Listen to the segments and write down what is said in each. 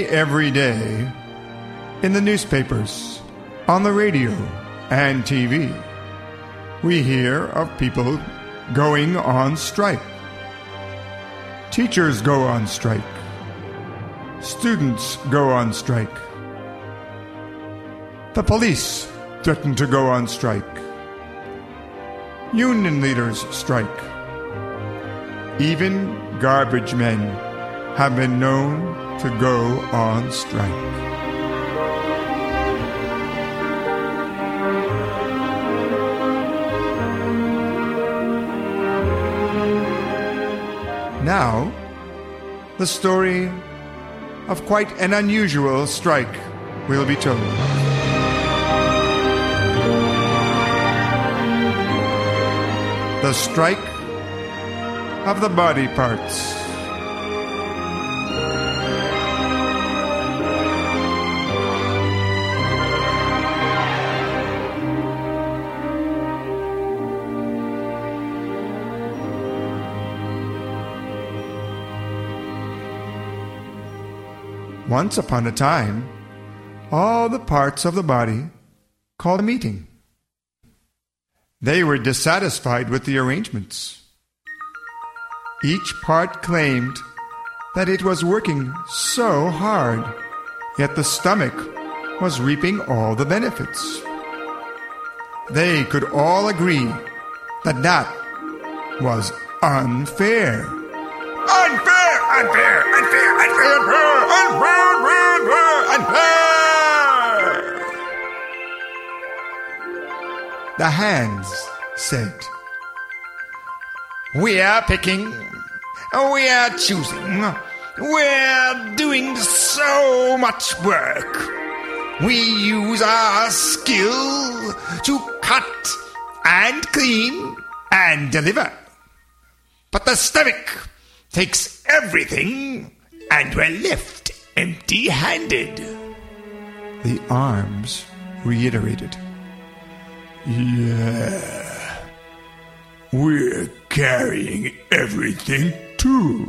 every day, in the newspapers, on the radio, and TV, we hear of people going on strike. Teachers go on strike. Students go on strike. The police threaten to go on strike. Union leaders strike. Even garbage men have been known to go on strike. Now, the story of quite an unusual strike will be told. The strike of the body parts. Once upon a time, all the parts of the body called a meeting. They were dissatisfied with the arrangements. Each part claimed that it was working so hard, yet the stomach was reaping all the benefits. They could all agree that that was unfair. Unfair! Unfair! Unfair! Unfair! Unfair! Unfair! Unfair! The hands said, "We are picking, we are choosing, we're doing so much work. We use our skill to cut and clean and deliver. But the stomach takes everything and we're left empty-handed." The arms reiterated, "Yeah, we're carrying everything too."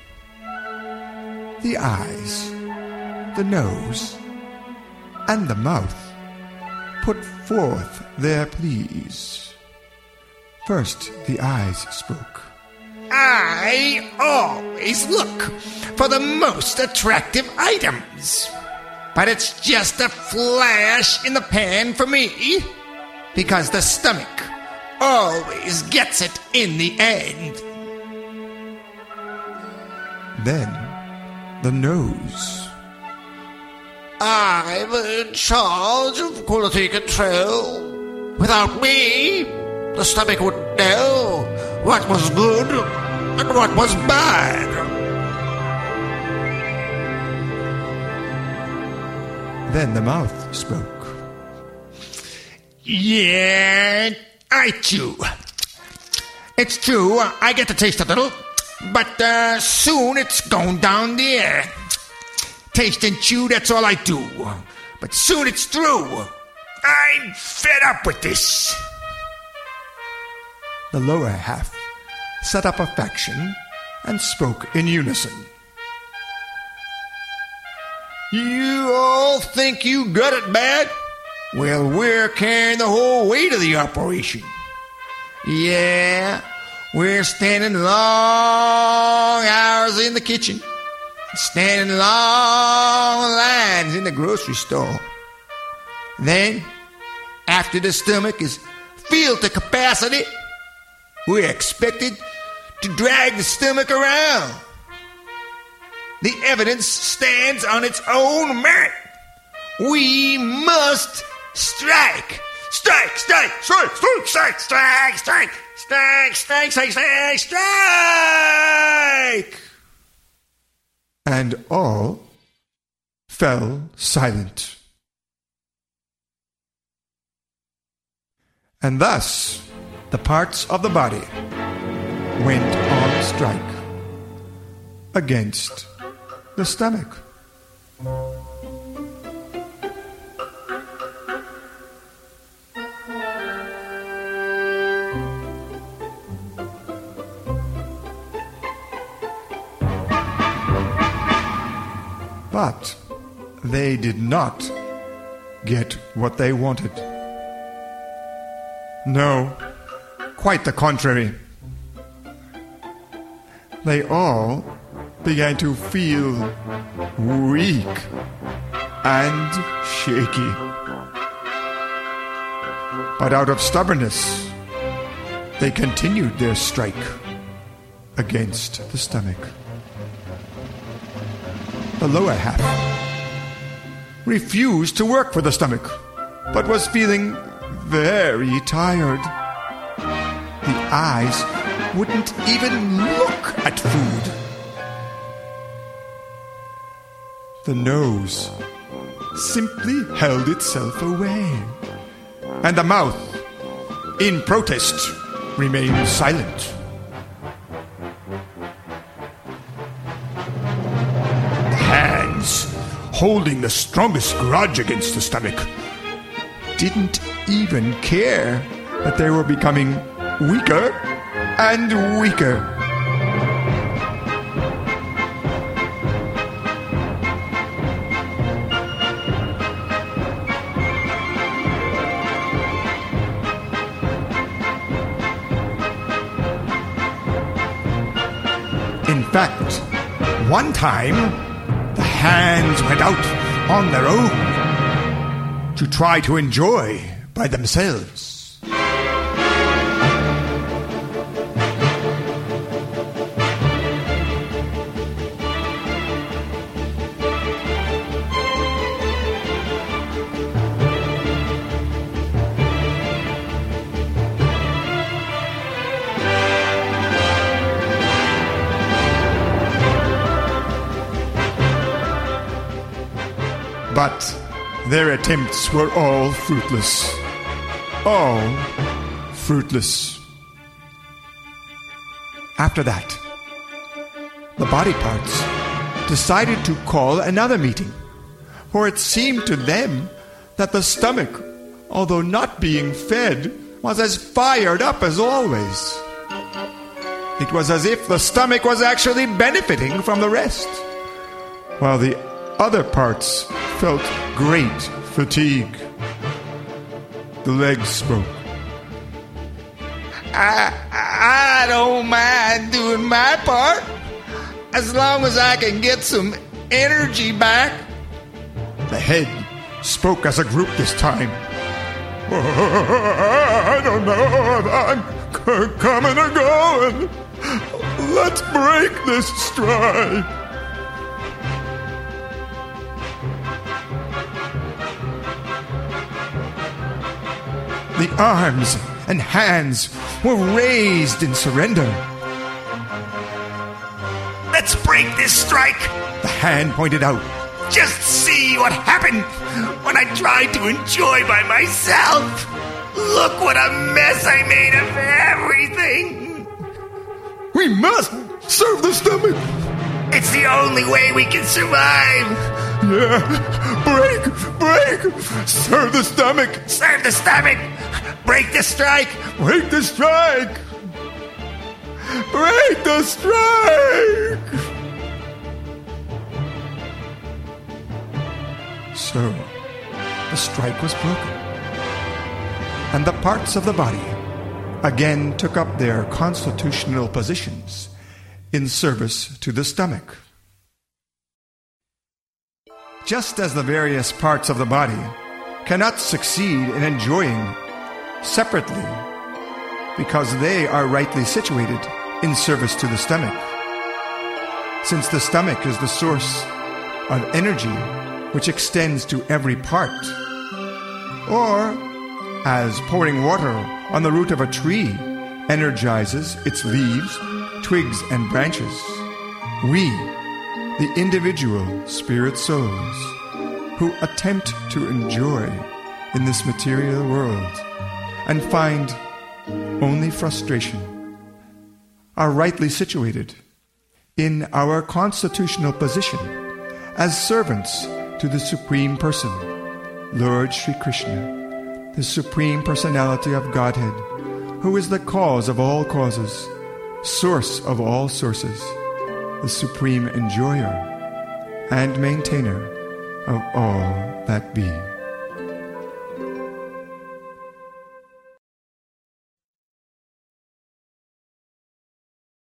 The eyes, the nose, and the mouth put forth their pleas. First, the eyes spoke. "I always look for the most attractive items, but it's just a flash in the pan for me, because the stomach always gets it in the end." Then the nose. "I'm in charge of quality control. Without me, the stomach would know what was good and what was bad." Then the mouth spoke. "Yeah, I chew. It's true, I get to taste a little, but soon it's going down there. Taste and chew, that's all I do. But soon it's through. I'm fed up with this." The lower half set up a faction and spoke in unison. "You all think you got it bad? Well, we're carrying the whole weight of the operation. Yeah, we're standing long hours in the kitchen, standing long lines in the grocery store. Then, after the stomach is filled to capacity, we're expected to drag the stomach around. The evidence stands on its own merit. We must strike. Strike, strike, strike, strike, strike, strike, strike, strike, strike, strike, strike, strike." And all fell silent. And thus the parts of the body went on strike against the stomach. But they did not get what they wanted. No, quite the contrary. They all began to feel weak and shaky. But out of stubbornness, they continued their strike against the stomach. The lower half refused to work for the stomach, but was feeling very tired. The eyes wouldn't even look at food. The nose simply held itself away, and the mouth, in protest, remained silent. The hands, holding the strongest grudge against the stomach, didn't even care that they were becoming weaker and weaker. In fact, one time, the hands went out on their own to try to enjoy by themselves. But their attempts were all fruitless. All fruitless. After that, the body parts decided to call another meeting, for it seemed to them that the stomach, although not being fed, was as fired up as always. It was as if the stomach was actually benefiting from the rest, while the other parts felt great fatigue. The legs spoke. I don't mind doing my part, as long as I can get some energy back. The head spoke as a group this time. I don't know if I'm coming or going. Let's break this strike. The arms and hands were raised in surrender. Let's break this strike, the hand pointed out. Just see what happened when I tried to enjoy by myself. Look what a mess I made of everything. We must serve the stomach. It's the only way we can survive. Yeah, break, serve the stomach. Serve the stomach. Break the strike. Break the strike. Break the strike. So, the strike was broken, and the parts of the body again took up their constitutional positions in service to the stomach. Just as the various parts of the body cannot succeed in enjoying separately because they are rightly situated in service to the stomach, since the stomach is the source of energy which extends to every part, or as pouring water on the root of a tree energizes its leaves, twigs, and branches, we, the individual spirit souls who attempt to enjoy in this material world and find only frustration, are rightly situated in our constitutional position as servants to the Supreme Person, Lord Sri Krishna, the Supreme Personality of Godhead, who is the cause of all causes, source of all sources, the Supreme Enjoyer and Maintainer, of all that be.